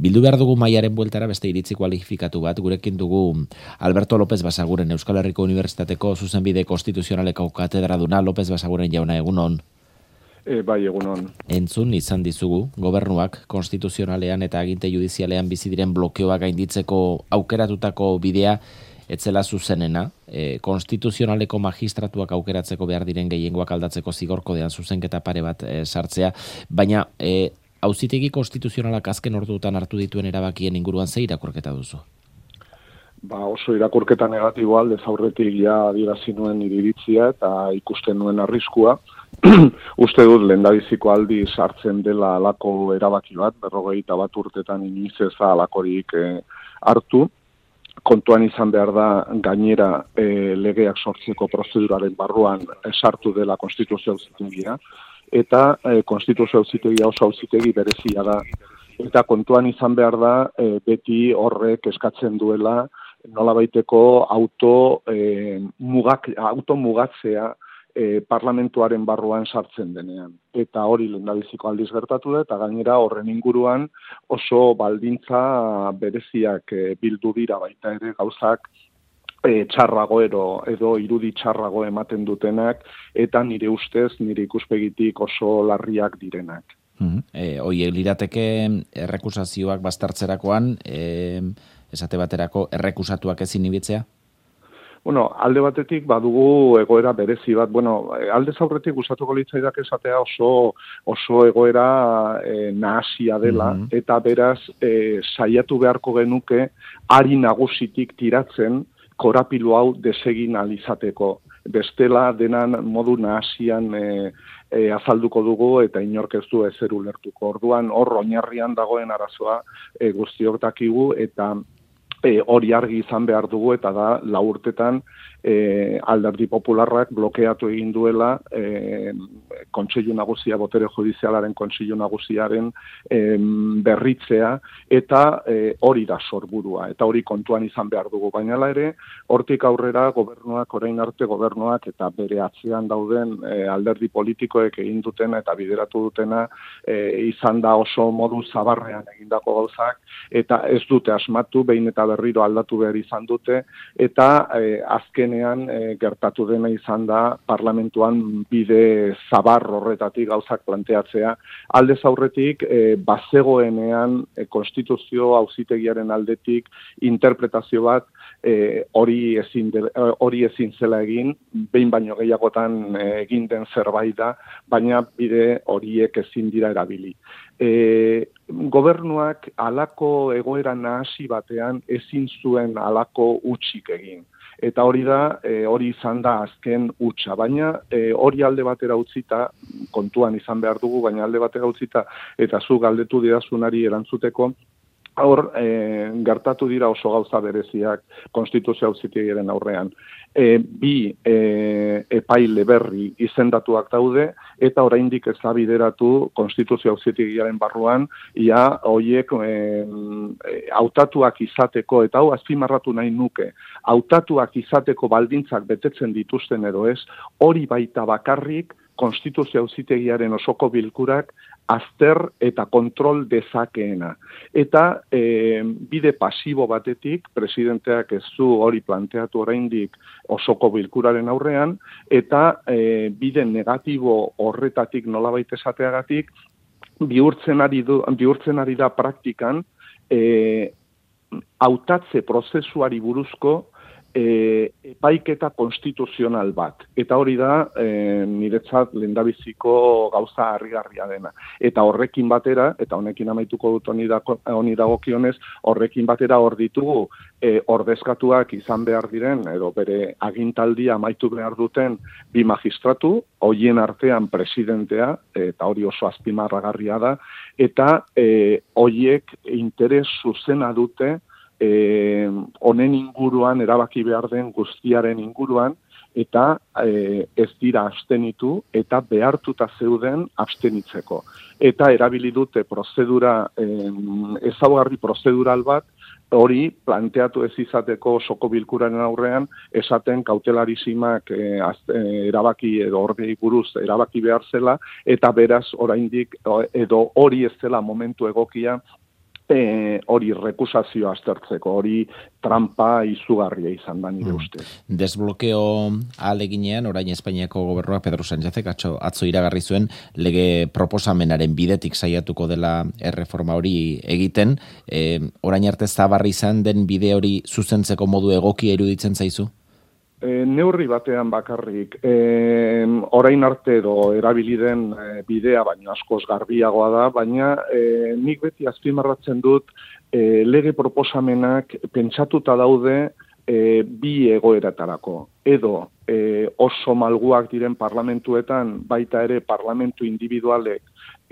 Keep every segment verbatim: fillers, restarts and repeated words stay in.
Bildu behar dugu maiaren bueltara beste iritzi kualifikatu bat, gurekin dugu Alberto López Basaguren, Euskal Herriko Unibertsitateko zuzenbide konstituzionaleko katedraduna. López Basaguren jauna, egunon. E, bai, egunon. Entzun izan dizugu, gobernuak konstituzionalean eta aginte judizialean bizi diren blokeoak gainditzeko aukeratutako bidea etzela zuzenena, e, konstituzionaleko magistratuak aukeratzeko behar diren gehiengoak aldatzeko zigorkodean zuzenketa pare bat e, sartzea, baina e, auzitegi konstituzionalak azken orduetan hartu dituen erabakien inguruan ze irakurketa duzu? Ba, oso irakurketa negatiboa aldez aurretik ja adierazi nuen iritzia eta ikusten nuen arriskua. Uste dut lehendabiziko aldiz hartzen dela halako erabaki bat, berrogeita bat urtetan inoiz ez da halakorik e, hartu. Kontuan izan behar da gainera e, legeak sortzeko prozeduraren barruan sartu dela konstituzio auzitegia, eta e, konstituzio auzitegia oso auzitegi berezia da. Eta kontuan izan behar da e, beti horrek eskatzen duela nolabaiteko auto, e, mugak, auto mugatzea e, parlamentuaren barruan sartzen denean. Eta hori lehendabiziko aldiz gertatu da, eta gainera horren inguruan oso baldintza bereziak e, bildu dira baita ere gauzak e, txarrago ero, edo irudi txarrago ematen dutenak, eta nire ustez, nire ikuspegitik oso larriak direnak. Mm-hmm. E, Oie, lirateke errekusazioak bastartzerakoan, e, esate baterako errekusatuak ezin ibitzea? Bueno, alde batetik badugu egoera berezi bat. Bueno, aldez aurretik gustatuko litzaidak esatea oso oso egoera e, nahasia dela, mm-hmm. eta beraz e, saiatu beharko genuke ari nagusitik tiratzen korapilu hau desegin alizateko. Bestela denan modu nahasian e, e, azalduko dugu eta inork ez du ezer ulertuko. Orduan hor oinarrian dagoen arazoa e, guztiok dakigu eta E, hori argi izan behar dugu eta da lau urtetan e, Alderdi Popularrak blokeatu egin duela e, Kontseilu Nagusia, botere judizialaren Kontseilu Nagusiaren e, berritzea eta e, hori da sorburua eta hori kontuan izan behar dugu. Baina ere, hortik aurrera gobernuak, orain arte gobernuak eta bere atzean dauden e, alderdi politikoek egin dutena eta bideratu dutena e, izan da oso modu zabarrean egindako gauzak eta ez dute asmatu, behin eta berriro aldatu behar izan dute, eta e, azkenean e, gertatu dena izan da parlamentuan bide zabar horretatik gauzak planteatzea. Aldez aurretik, e, bazegoenean e, konstituzio auzitegiaren aldetik interpretazio bat e, hori ezin, de, hori ezin zela egin, behin baino gehiagotan e, egin den zerbait da, baina bide horiek ezin dira erabili. E, gobernuak halako egoera nahasi batean ezin zuen halako hutsik egin. Eta hori da, e, hori izan da azken hutsa, baina e, hori alde batera utzita, kontuan izan behar dugu, baina alde batera utzita, eta zu galdetu didazunari erantzuteko, hor, e, gertatu dira oso gauza bereziak konstituzio auzitegiaren aurrean. E, bi e, epaile berri izendatuak daude, eta oraindik ez da bideratu konstituzio auzitegiaren barruan, ia horiek e, hautatuak izateko, eta hau azpimarratu nahi nuke, hautatuak izateko baldintzak betetzen dituzten edo ez, hori baita bakarrik konstituzio auzitegiaren osoko bilkurak azter eta kontrol dezakeena. Eta e, bide pasibo batetik, presidenteak ez du hori planteatu oraindik osoko bilkuraren aurrean, eta e, bide negatibo horretatik nolabait esateagatik, bihurtzen ari, du, bihurtzen ari da praktikan, e, hautatze prozesuari buruzko E, epaiketa konstituzional bat. Eta hori da, e, niretzat lehendabiziko gauza harrigarria dena. Eta horrekin batera, eta honekin amaituko dut honi dagokionez, horrekin batera hor ditugu e, ordezkatuak izan behar diren, edo bere agintaldia amaitu behar duten bi magistratu, hoien artean presidentea, eta hori oso azpimarragarria da, eta e, hoiek interes zuzena dute honen inguruan, erabaki behar den guztiaren inguruan, eta e, ez dira abstenitu, eta behartuta zeuden abstenitzeko. Eta erabili dute prozedura, e, ezaugarri prozedural bat, hori planteatu ez izateko osoko bilkuraren aurrean, esaten kautelarizimak e, azte, erabaki edo ordei buruz erabaki behar zela, eta beraz oraindik edo hori ez zela momentu egokia E, hori rekusazio aztertzeko, hori trampa izugarria izan da nire uste. Hmm. Desblokeo ahaleginean, orain Espainiako gobernuak Pedro Sánchezek atzo, atzo iragarri zuen lege proposamenaren bidetik saiatuko dela erreforma hori egiten. E, orain arte zabarri izan den bide hori zuzentzeko modu egokia iruditzen zaizu? E, neurri batean bakarrik, e, orain arte edo erabili den e, bidea, baina askoz garbiagoa da, baina e, nik beti azpimarratzen dut e, lege proposamenak pentsatuta daude e, bi egoeratarako. Edo e, oso malguak diren parlamentuetan, baita ere parlamentu individualek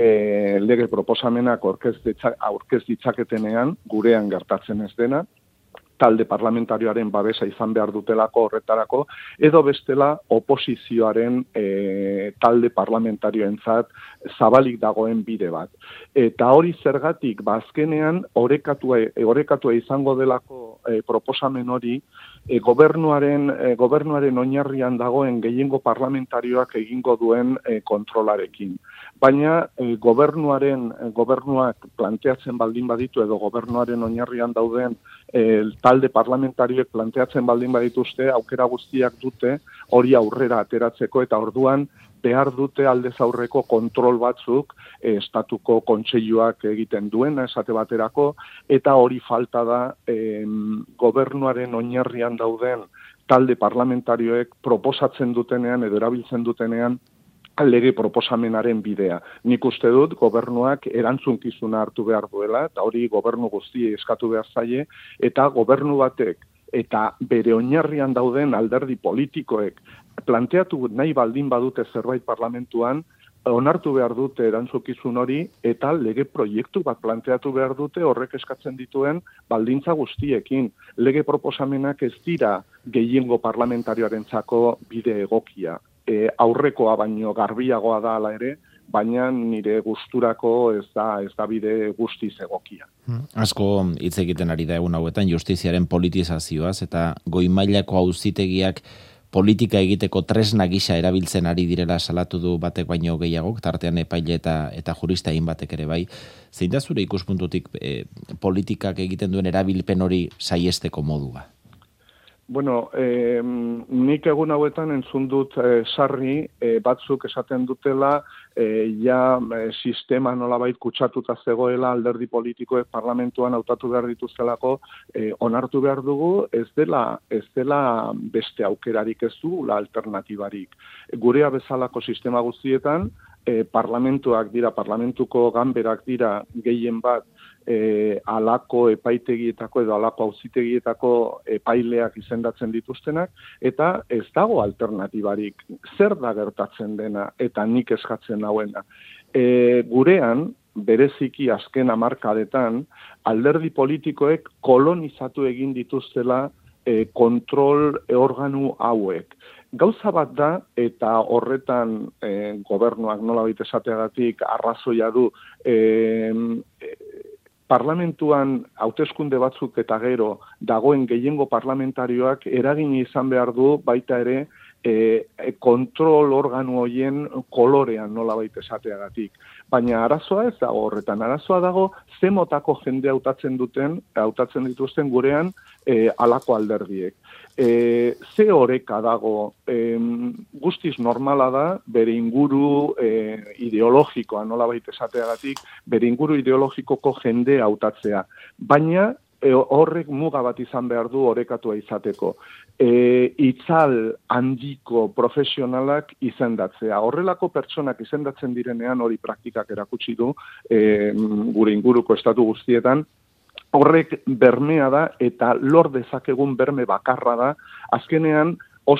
e, lege proposamenak aurkez ditzaketenean, gurean gertatzen ez dena, talde parlamentarioaren babesa izan behar dutelako horretarako, edo bestela oposizioaren e, talde parlamentarioentzat zabalik dagoen bide bat. Eta hori zergatik, bazkenean orekatua, orekatua izango delako e, proposamen hori, e, gobernuaren, e, gobernuaren oinarrian dagoen gehiengo parlamentarioak egingo duen e, kontrolarekin. Baina e, gobernuaren, e, gobernuak planteatzen baldin baditu edo gobernuaren oinarrian dauden e, talde parlamentarioek planteatzen baldin badituzte, aukera guztiak dute hori aurrera ateratzeko eta orduan behar dute aldez aurreko kontrol batzuk e, estatuko kontseiluak egiten duena esate baterako, eta hori falta da e, gobernuaren oinarrian dauden talde parlamentarioek proposatzen dutenean edo erabiltzen dutenean lege proposamenaren bidea. Nik uste dut gobernuak erantzunkizuna hartu behar duela, eta hori gobernu guztiei eskatu behar zaie, eta gobernu batek eta bere oinarrian dauden alderdi politikoek planteatu nahi baldin badute zerbait parlamentuan, onartu behar dute erantzukizun hori, eta lege proiektu bat planteatu behar dute horrek eskatzen dituen baldintza guztiekin. Lege proposamenak ez dira gehiengo parlamentarioarentzako bide egokia. E, aurrekoa baino garbiagoa da ala ere, baina nire gusturako ez da, ez da bide guztiz egokia. Hmm. Asko hitz egiten ari da egun hauetan justiziaren politizazioaz eta goi mailako auzitegiak politika egiteko tresna gisa erabiltzen ari direla salatu du batek baino gehiagok, tartean epaile eta, eta jurista egin batek ere bai. Zein da zure ikuspuntutik e, politikak egiten duen erabilpen hori saiesteko modua? Bueno, eh, nik egun hauetan entzun dut eh, sarri eh, batzuk esaten dutela eh, ja eh, sistema nolabait kutsatuta zegoela alderdi politikoek parlamentuan hautatu behar dituztelako eh, onartu behar dugu ez dela, ez dela beste aukerarik ez du, la alternatibarik. Gurea bezalako sistema guztietan eh, parlamentuak dira, parlamentuko ganberak dira gehien bat E, alako epaitegietako edo alako auzitegietako epaileak izendatzen dituztenak, eta ez dago alternatibarik. Zer da gertatzen dena eta nik eskatzen hauena. E, gurean, bereziki azken hamarkadetan, alderdi politikoek kolonizatu egin dituztela e, kontrol organu hauek. Gauza bat da, eta horretan e, gobernuak nolabait esateagatik arrazoia du, e, e, parlamentuan hauteskunde batzuk eta gero dagoen gehiengo parlamentarioak eragin izan behar du baita ere e, kontrol organu horien kolorean nolabait esateagatik. Baina arazoa ez dago horretan, arazoa dago ze motako jende hautatzen duten, hautatzen dituzten gurean e, alako alderdiek. E, ze oreka dago, e, guztiz normala da, bere inguru e, ideologikoa nolabait esateagatik, bere inguru ideologikoko jende hautatzea. Baina e, horrek muga bat izan behar du orekatua izateko. E, itzal handiko profesionalak izendatzea. Horrelako pertsonak izendatzen direnean hori praktikak erakutsi du e, gure inguruko estatu guztietan, horrek bermea da eta lor dezakegun berme bakarra da, azkenean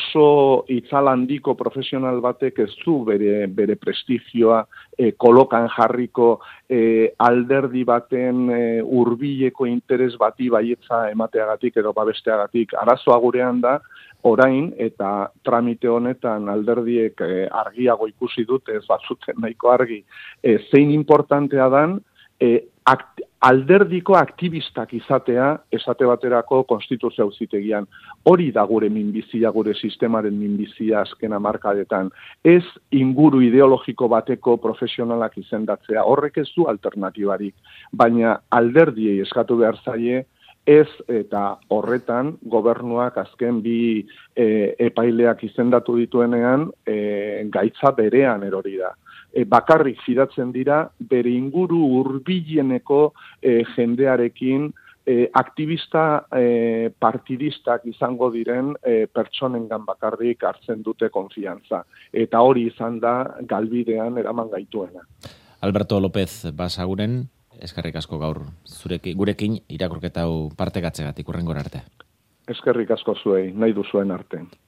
oso itzal handiko profesional batek ez du bere, bere prestigioa e, kolokan jarriko e, alderdi baten e, hurbileko interes bati baietza emateagatik edo babesteagatik. Arazoa gurean da, orain eta tramite honetan alderdiek e, argiago ikusi dute, ez batzuten nahiko argi, e, zein importantea dan, e, akt alderdiko aktivistak izatea esate baterako konstituzio auzitegian. Hori da gure minbizia, gure sistemaren minbizia azken hamarkadetan. Ez inguru ideologiko bateko profesionalak izendatzea, horrek ez du alternatibarik, baina alderdiei eskatu behar zaie, ez eta horretan gobernuak azken bi e, epaileak izendatu dituenean e, gaitza berean erori da. E, bakarrik fidatzen dira bere inguru hurbileneko e, jendearekin e, aktivista e, partidistak izango diren e, pertsonengan bakarrik hartzen dute konfiantza. Eta hori izan da galbidean eraman gaituena. Alberto López Basaguren, eskerrik asko gaur zurekin, gurekin irakurketa hau partekatzegatik hurrengora arte. Eskerrik asko zuei, nahi duzuen arte.